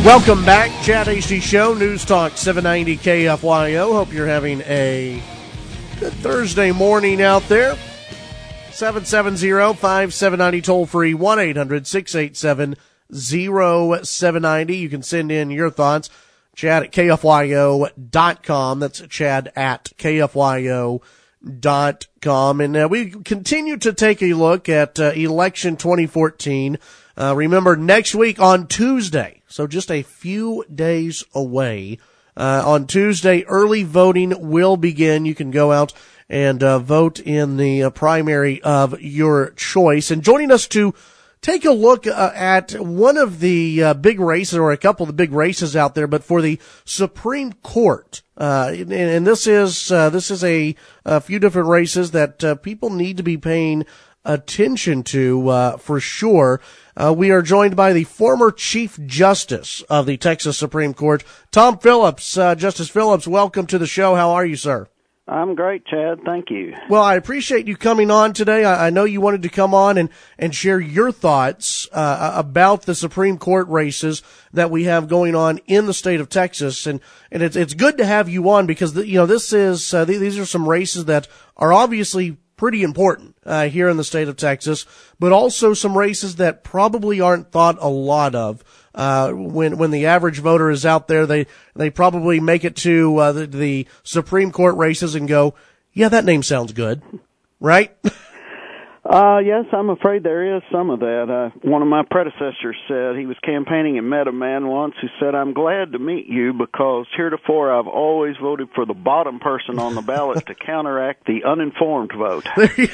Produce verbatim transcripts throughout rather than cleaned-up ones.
Welcome back, Chad Hasty Show, News Talk seven ninety K F Y O. Hope you're having a good Thursday morning out there. seven seven zero, five seven nine zero, toll free, one eight hundred, six eight seven, zero seven nine zero. You can send in your thoughts, Chad at K F Y O dot com. That's Chad at K F Y O dot com. And uh, we continue to take a look at uh, election twenty fourteen. Uh, remember, next week on Tuesday, so just a few days away, uh, on Tuesday, early voting will begin. You can go out and uh, vote in the uh, primary of your choice. And joining us to take a look uh, at one of the uh, big races, or a couple of the big races out there, but for the Supreme Court. Uh, and, and this is uh, this is a, a few different races that uh, people need to be paying attention to uh, for sure. Uh, we are joined by the former Chief Justice of the Texas Supreme Court, Tom Phillips. Uh, Justice Phillips, welcome to the show. How are you, sir? I'm great, Chad. Thank you. Well, I appreciate you coming on today. I, I know you wanted to come on and, and share your thoughts uh, about the Supreme Court races that we have going on in the state of Texas. And, and it's, it's good to have you on because, the, you know, this is, uh, these are some races that are obviously pretty important uh, here in the state of Texas, but also some races that probably aren't thought a lot of. Uh, when when the average voter is out there, they they probably make it to uh, the, the Supreme Court races and go, yeah, that name sounds good, right? Uh, yes, I'm afraid there is some of that. Uh, one of my predecessors said he was campaigning and met a man once who said, I'm glad to meet you because heretofore I've always voted for the bottom person on the ballot to counteract the uninformed vote.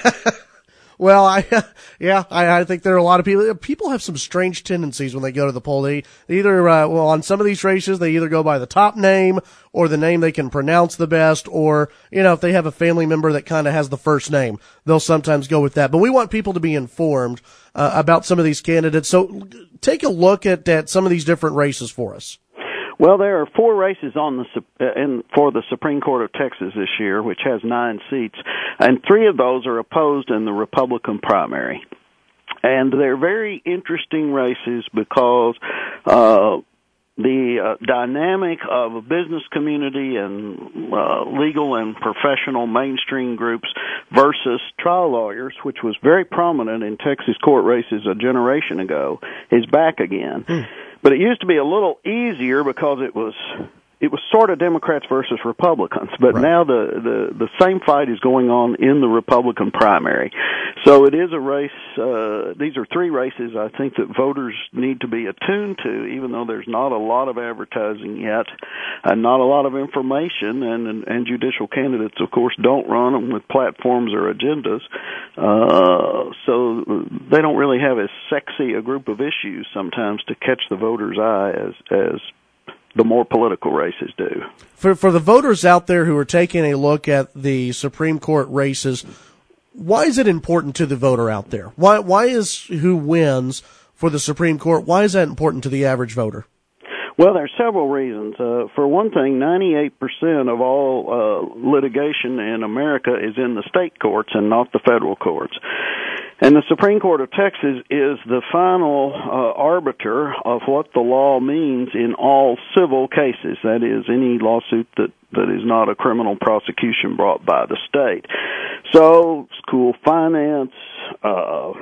Well, I, yeah, I, I think there are a lot of people, people have some strange tendencies when they go to the poll. They, they either, uh, well, on some of these races, they either go by the top name or the name they can pronounce the best, or, you know, if they have a family member that kind of has the first name, they'll sometimes go with that. But we want people to be informed, uh, about some of these candidates. So take a look at, at some of these different races for us. Well, there are four races on the uh, in, for the Supreme Court of Texas this year, which has nine seats, and three of those are opposed in the Republican primary. And they're very interesting races because uh, the uh, dynamic of a business community and uh, legal and professional mainstream groups versus trial lawyers, which was very prominent in Texas court races a generation ago, is back again. Hmm. But it used to be a little easier because it was it was sort of Democrats versus Republicans. But right. now the, the, the same fight is going on in the Republican primary. So it is a race. Uh, these are three races I think that voters need to be attuned to, even though there's not a lot of advertising yet and not a lot of information. And, and, and judicial candidates, of course, don't run them with platforms or agendas. Uh, so they don't really have as sexy a group of issues sometimes to catch the voter's eye as, as the more political races do. For for the voters out there who are taking a look at the Supreme Court races, why is it important to the voter out there? Why why is who wins for the Supreme Court, why is that important to the average voter? Well, there are several reasons. Uh, for one thing, ninety-eight percent of all uh, litigation in America is in the state courts and not the federal courts. And the Supreme Court of Texas is the final uh, arbiter of what the law means in all civil cases. That is, any lawsuit that, that is not a criminal prosecution brought by the state. So, school finance, uh,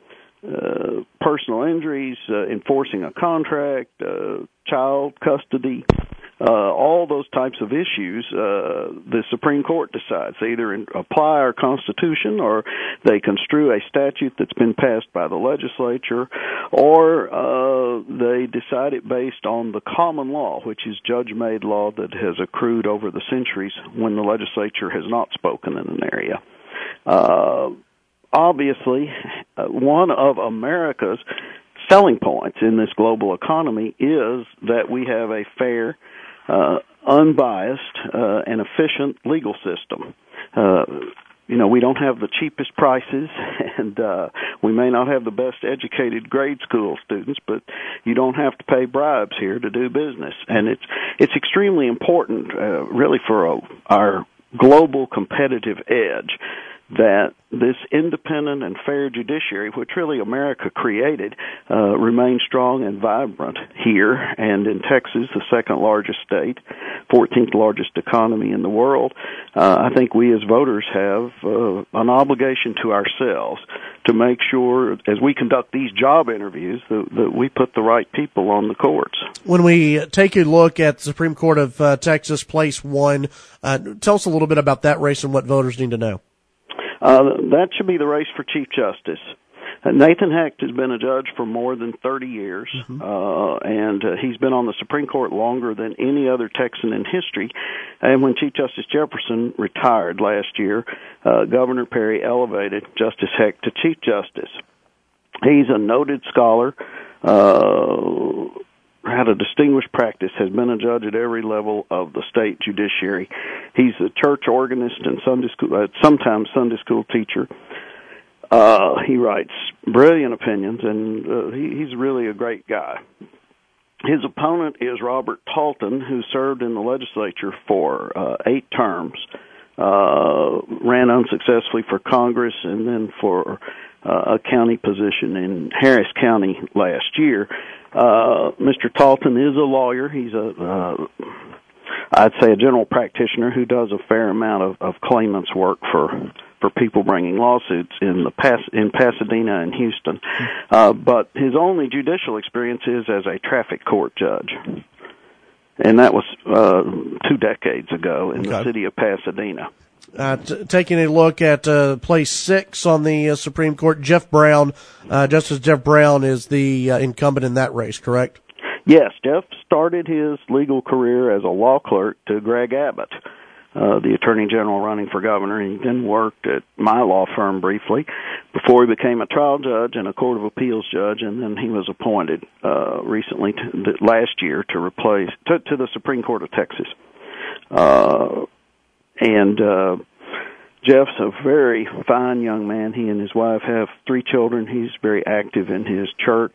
uh, personal injuries, uh, enforcing a contract, uh, child custody, uh, all those types of issues, uh, the Supreme Court decides. They either apply our Constitution or they construe a statute that's been passed by the legislature, or uh, they decide it based on the common law, which is judge-made law that has accrued over the centuries when the legislature has not spoken in an area. Uh, obviously, uh, one of America's selling points in this global economy is that we have a fair, uh, unbiased, uh, and efficient legal system. Uh, you know, we don't have the cheapest prices, and uh, we may not have the best educated grade school students, but you don't have to pay bribes here to do business. And it's it's extremely important, uh, really, for a, our global competitive edge, that this independent and fair judiciary, which really America created, uh, remains strong and vibrant here and in Texas, the second largest state, fourteenth largest economy in the world. Uh, I think we as voters have uh, an obligation to ourselves to make sure, as we conduct these job interviews, that, that we put the right people on the courts. When we take a look at the Supreme Court of uh, Texas, Place One, uh, tell us a little bit about that race and what voters need to know. Uh, that should be the race for Chief Justice. Uh, Nathan Hecht has been a judge for more than thirty years, mm-hmm. uh, and uh, he's been on the Supreme Court longer than any other Texan in history. And when Chief Justice Jefferson retired last year, uh, Governor Perry elevated Justice Hecht to Chief Justice. He's a noted scholar, uh, had a distinguished practice, has been a judge at every level of the state judiciary. He's a church organist and Sunday school, uh, sometimes Sunday school teacher. Uh, he writes brilliant opinions, and uh, he, he's really a great guy. His opponent is Robert Talton, who served in the legislature for uh, eight terms, uh, ran unsuccessfully for Congress, and then for uh, a county position in Harris County last year. Uh, Mister Talton is a lawyer. He's a, uh, I'd say a general practitioner who does a fair amount of, of claimants work for, for people bringing lawsuits in the Pas- in Pasadena and Houston. Uh, but his only judicial experience is as a traffic court judge. And that was, uh, two decades ago in okay. the city of Pasadena. Uh, t- taking a look at uh, place six on the uh, Supreme Court, Jeff Brown, uh, Justice Jeff Brown is the uh, incumbent in that race, correct? Yes, Jeff started his legal career as a law clerk to Greg Abbott, uh, the Attorney General running for governor. He then worked at my law firm briefly before he became a trial judge and a Court of Appeals judge, and then he was appointed uh, recently, to, last year, to replace to, to the Supreme Court of Texas. Uh, And uh, Jeff's a very fine young man. He and his wife have three children. He's very active in his church.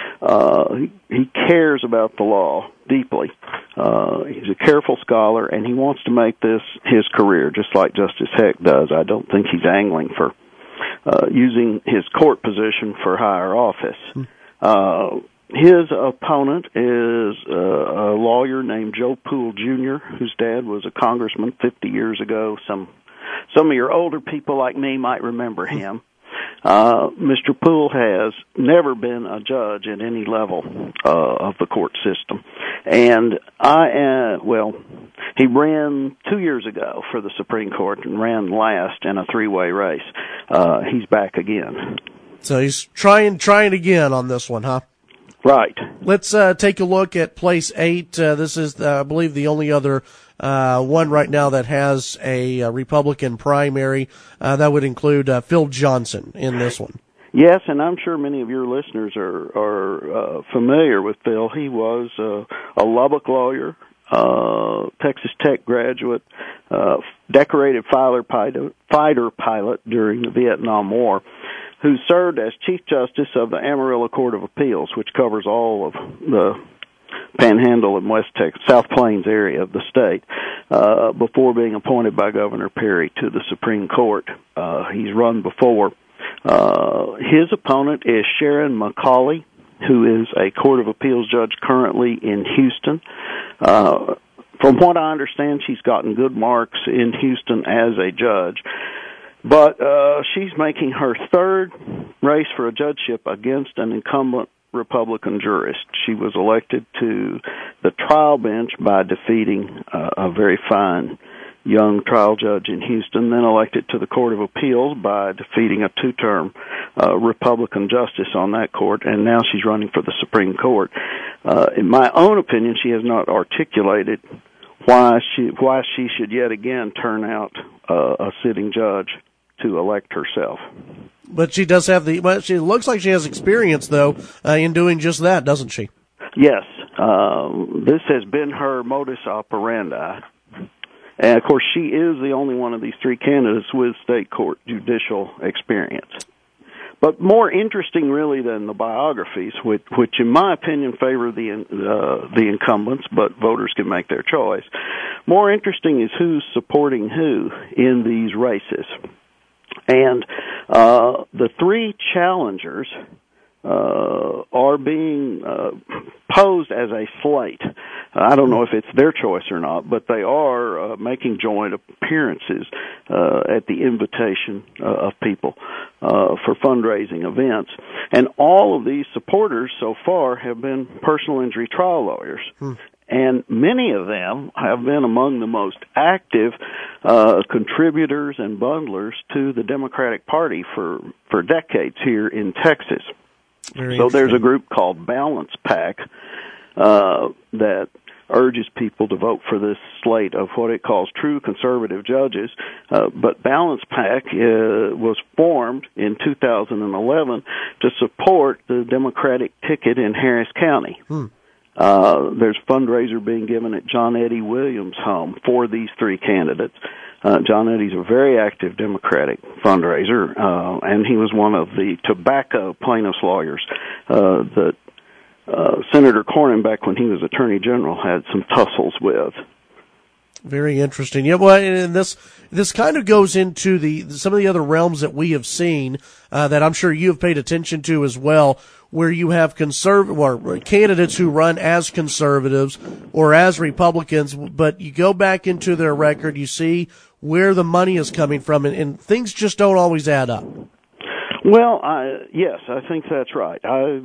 Uh, he, he cares about the law deeply. Uh, he's a careful scholar, and he wants to make this his career, just like Justice Hecht does. I don't think he's angling for uh, using his court position for higher office. Hmm. Uh, His opponent is uh, a lawyer named Joe Poole Junior, whose dad was a congressman fifty years ago. Some some of your older people like me might remember him. Uh, Mister Poole has never been a judge at any level uh, of the court system. And I, uh, well, he ran two years ago for the Supreme Court and ran last in a three-way race. Uh, he's back again. So he's trying, trying again on this one, huh? Right. Let's uh, take a look at place eight. Uh, this is, uh, I believe, the only other uh, one right now that has a, a Republican primary. Uh, that would include uh, Phil Johnson in this one. Yes, and I'm sure many of your listeners are, are uh, familiar with Phil. He was uh, a Lubbock lawyer, uh, Texas Tech graduate, uh, decorated fighter pilot, fighter pilot during the Vietnam War, who served as Chief Justice of the Amarillo Court of Appeals, which covers all of the Panhandle and West Texas, South Plains area of the state, uh, before being appointed by Governor Perry to the Supreme Court. Uh, he's run before. Uh, his opponent is Sharon McCauley, who is a Court of Appeals judge currently in Houston. Uh, from what I understand, she's gotten good marks in Houston as a judge. But uh, she's making her third race for a judgeship against an incumbent Republican jurist. She was elected to the trial bench by defeating uh, a very fine young trial judge in Houston, then elected to the Court of Appeals by defeating a two-term uh, Republican justice on that court, and now she's running for the Supreme Court. Uh, in my own opinion, she has not articulated why she why she should yet again turn out uh, a sitting judge to elect herself. But she does have the, well, she looks like she has experience, though, uh, in doing just that, doesn't she? Yes. Uh, this has been her modus operandi. And, of course, she is the only one of these three candidates with state court judicial experience. But more interesting, really, than the biographies, which, which in my opinion, favor the uh, the incumbents, but voters can make their choice. More interesting is who's supporting who in these races. And uh, the three challengers uh, are being uh, posed as a slate. I don't know if it's their choice or not, but they are uh, making joint appearances uh, at the invitation uh, of people uh, for fundraising events. And all of these supporters so far have been personal injury trial lawyers. Hmm. And many of them have been among the most active uh, contributors and bundlers to the Democratic Party for, for decades here in Texas. Very so there's a group called Balance PAC uh, that urges people to vote for this slate of what it calls true conservative judges. Uh, but Balance PAC uh, was formed in two thousand eleven to support the Democratic ticket in Harris County. Hmm. Uh, there's a fundraiser being given at John Eddie Williams' home for these three candidates. Uh, John Eddie's a very active Democratic fundraiser, uh, and he was one of the tobacco plaintiffs' lawyers uh, that uh, Senator Cornyn, back when he was Attorney General, had some tussles with. Very interesting. Yeah, well, and this this kind of goes into the some of the other realms that we have seen uh, that I'm sure you have paid attention to as well, where you have conserv- or candidates who run as conservatives or as Republicans, but you go back into their record, you see where the money is coming from, and, and things just don't always add up. Well, I, yes, I think that's right. I.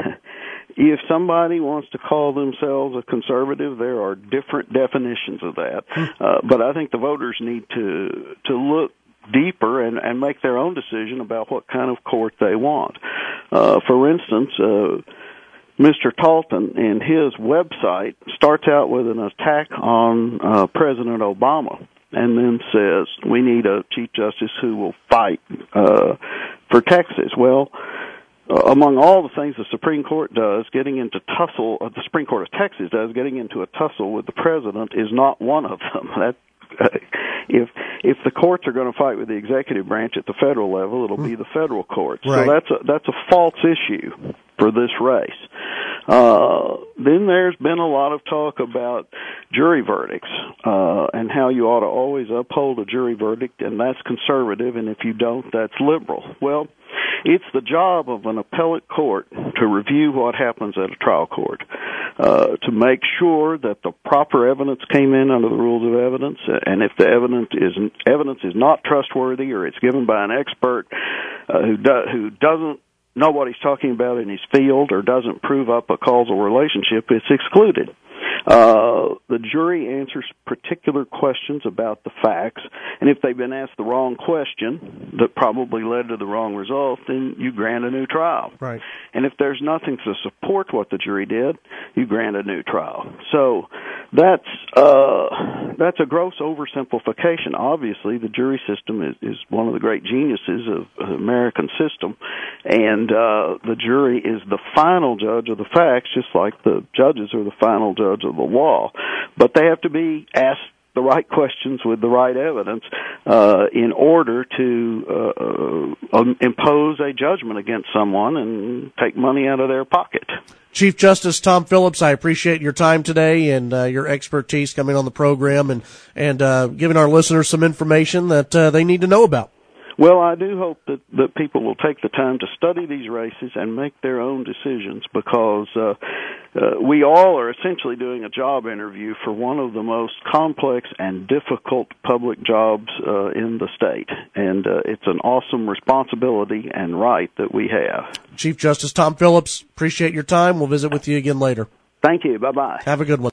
If somebody wants to call themselves a conservative, there are different definitions of that. Uh, but I think the voters need to to look deeper and, and make their own decision about what kind of court they want. Uh, for instance, uh, Mister Talton in his website starts out with an attack on uh, President Obama, and then says, we need a Chief Justice who will fight uh, for Texas. Well, Uh, among all the things the Supreme Court does, getting into tussle, uh, the Supreme Court of Texas does, getting into a tussle with the president is not one of them. That, uh, if if the courts are going to fight with the executive branch at the federal level, it'll be the federal courts. Right. So that's a, that's a false issue for this race. Uh, then there's been a lot of talk about jury verdicts, uh, and how you ought to always uphold a jury verdict, and that's conservative, and if you don't, that's liberal. Well, it's the job of an appellate court to review what happens at a trial court, uh, to make sure that the proper evidence came in under the rules of evidence, and if the evidence is evidence is not trustworthy or it's given by an expert uh, who do, who doesn't know what he's talking about in his field or doesn't prove up a causal relationship, it's excluded. Uh, the jury answers particular questions about the facts, and if they've been asked the wrong question that probably led to the wrong result, then you grant a new trial. Right. And if there's nothing to support what the jury did, you grant a new trial. So that's uh, that's a gross oversimplification. Obviously, the jury system is, is one of the great geniuses of the American system, and uh, the jury is the final judge of the facts, just like the judges are the final judge of the law. But they have to be asked the right questions with the right evidence uh, in order to uh, uh, impose a judgment against someone and take money out of their pocket. Chief Justice Tom Phillips, I appreciate your time today and uh, your expertise coming on the program and, and uh, giving our listeners some information that uh, they need to know about. Well, I do hope that, that people will take the time to study these races and make their own decisions, because uh, uh, we all are essentially doing a job interview for one of the most complex and difficult public jobs uh, in the state. And uh, it's an awesome responsibility and right that we have. Chief Justice Tom Phillips, appreciate your time. We'll visit with you again later. Thank you. Bye-bye. Have a good one.